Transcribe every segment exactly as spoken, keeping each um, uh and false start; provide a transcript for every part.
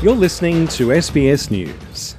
You're listening to S B S News.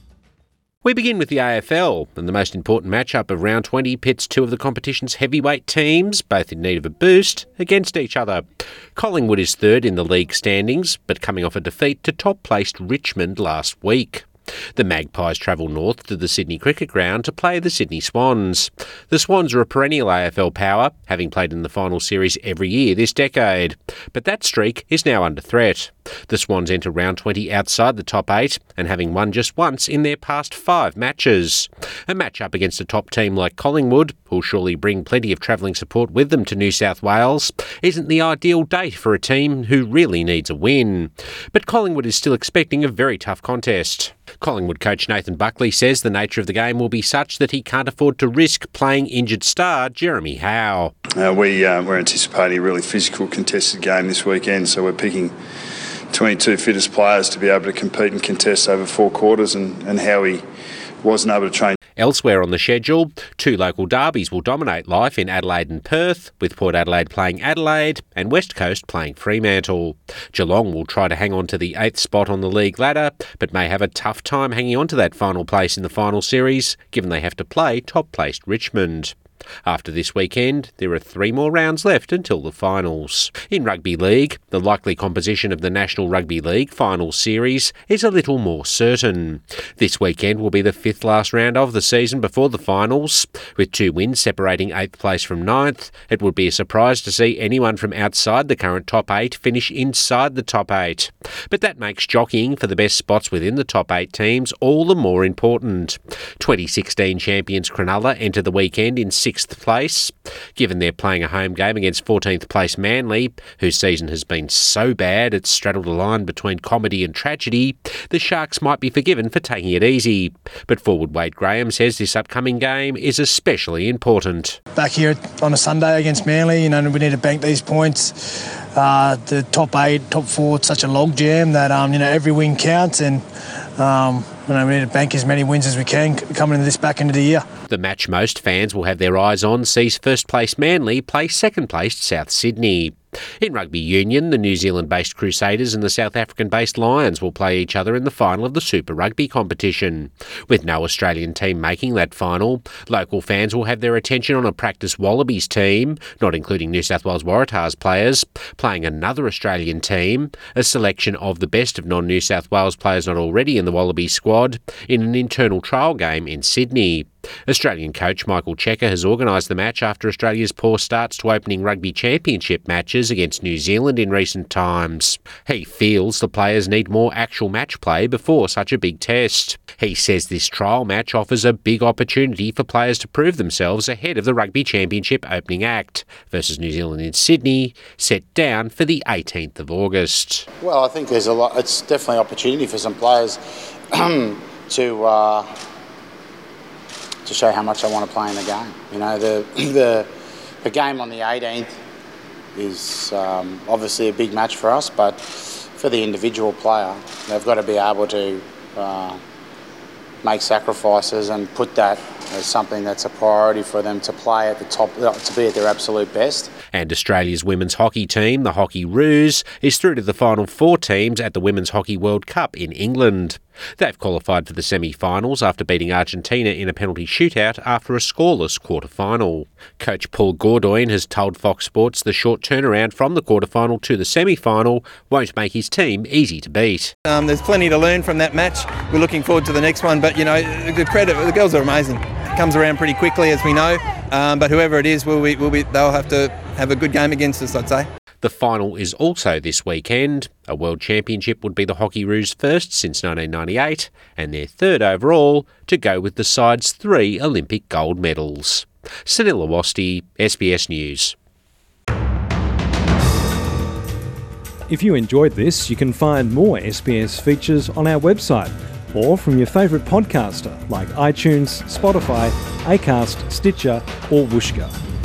We begin with the A F L, and the most important matchup of round twenty pits two of the competition's heavyweight teams, both in need of a boost, against each other. Collingwood is third in the league standings, but coming off a defeat to top-placed Richmond last week. The Magpies travel north to the Sydney Cricket Ground to play the Sydney Swans. The Swans are a perennial A F L power, having played in the final series every year this decade. But that streak is now under threat. The Swans enter round twenty outside the top eight and having won just once in their past five matches. A match up against a top team like Collingwood, who'll surely bring plenty of travelling support with them to New South Wales, isn't the ideal date for a team who really needs a win. But Collingwood is still expecting a very tough contest. Collingwood coach Nathan Buckley says the nature of the game will be such that he can't afford to risk playing injured star Jeremy Howe. Uh, we, uh, we're anticipating a really physical contested game this weekend, so we're picking twenty-two fittest players to be able to compete and contest over four quarters, and, and Howie wasn't able to train. Elsewhere on the schedule, two local derbies will dominate life in Adelaide and Perth, with Port Adelaide playing Adelaide and West Coast playing Fremantle. Geelong will try to hang on to the eighth spot on the league ladder, but may have a tough time hanging on to that final place in the final series, given they have to play top-placed Richmond. After this weekend, there are three more rounds left until the finals. In Rugby League, the likely composition of the National Rugby League final series is a little more certain. This weekend will be the fifth last round of the season before the finals. With two wins separating eighth place from ninth, it would be a surprise to see anyone from outside the current top eight finish inside the top eight. But that makes jockeying for the best spots within the top eight teams all the more important. twenty sixteen champions Cronulla enter the weekend in sixth place. Given they're playing a home game against fourteenth place Manly, whose season has been so bad it's straddled a line between comedy and tragedy, the Sharks might be forgiven for taking it easy. But forward Wade Graham says this upcoming game is especially important. Back here on a Sunday against Manly, you know, we need to bank these points. Uh, the top eight, top four, it's such a log jam that um, you know every win counts, and um, you know, we need to bank as many wins as we can coming into this back end of the year. The match most fans will have their eyes on sees first place Manly play second place South Sydney. In rugby union, the New Zealand-based Crusaders and the South African-based Lions will play each other in the final of the Super Rugby competition. With no Australian team making that final, local fans will have their attention on a practice Wallabies team, not including New South Wales Waratahs players, playing another Australian team, a selection of the best of non-New South Wales players not already in the Wallabies squad, in an internal trial game in Sydney. Australian coach Michael Cheika has organised the match after Australia's poor starts to opening rugby championship matches against New Zealand in recent times. He feels the players need more actual match play before such a big test. He says this trial match offers a big opportunity for players to prove themselves ahead of the Rugby Championship opening act versus New Zealand in Sydney, set down for the eighteenth of August. Well, I think there's a lot. It's definitely an opportunity for some players to uh, to show how much they want to play in the game. You know, the the the game on the eighteenth is um, obviously a big match for us, but for the individual player, they've got to be able to uh, make sacrifices and put that as something that's a priority for them to play at the top, to be at their absolute best. And Australia's women's hockey team, the Hockey Roos, is through to the final four teams at the Women's Hockey World Cup in England. They've qualified for the semi-finals after beating Argentina in a penalty shootout after a scoreless quarter-final. Coach Paul Gordoin has told Fox Sports the short turnaround from the quarter-final to the semi-final won't make his team easy to beat. Um, there's plenty to learn from that match. We're looking forward to the next one, but you know, the credit, the girls are amazing. It comes around pretty quickly, as we know, um, but whoever it is, will be, will be, they'll have to have a good game against us, I'd say. The final is also this weekend. A World Championship would be the Hockey Roos' first since nineteen ninety-eight, and their third overall, to go with the side's three Olympic gold medals. Sunil Awasthi, S B S News. If you enjoyed this, you can find more S B S features on our website or from your favourite podcaster like iTunes, Spotify, Acast, Stitcher or Whooshkaa.